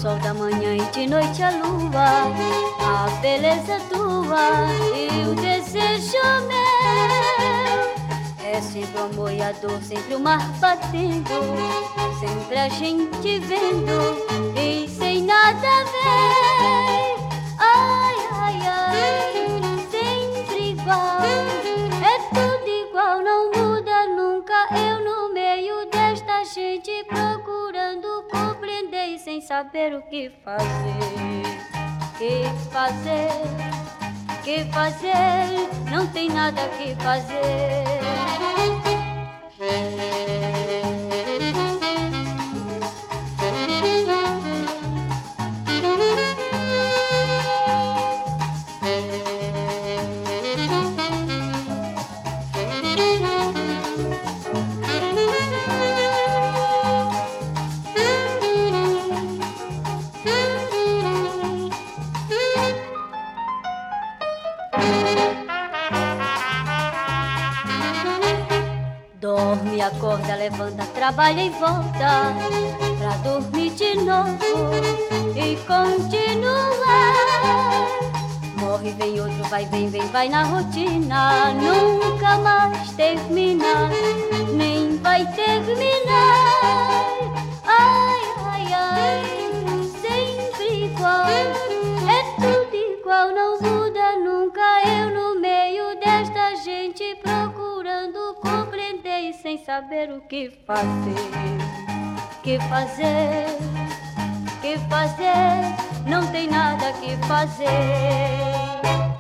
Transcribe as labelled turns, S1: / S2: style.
S1: sol da manhã e de noite a lua, a beleza tua e o desejo meu. É sempre o amor e a dor, sempre o mar batendo, sempre a gente vendo e sem nada ver. Ai, ai, ai, sempre igual, é tudo igual, não muda nunca. Eu no meio desta gente procurando compreender e sem saber o que fazer. Que fazer, que fazer, não tem nada que fazer. Dorme, acorda, levanta, trabalha e volta pra dormir de novo e continua. Morre, vem outro, vai, vem, vem, vai na rotina. Nunca mais termina, nem vai terminar. Ai, ai, ai, sempre igual, é tudo igual, não muda nunca. Eu no meio desta gente procurando compreender e sem saber o que fazer. Que fazer, que fazer, não tem nada que fazer.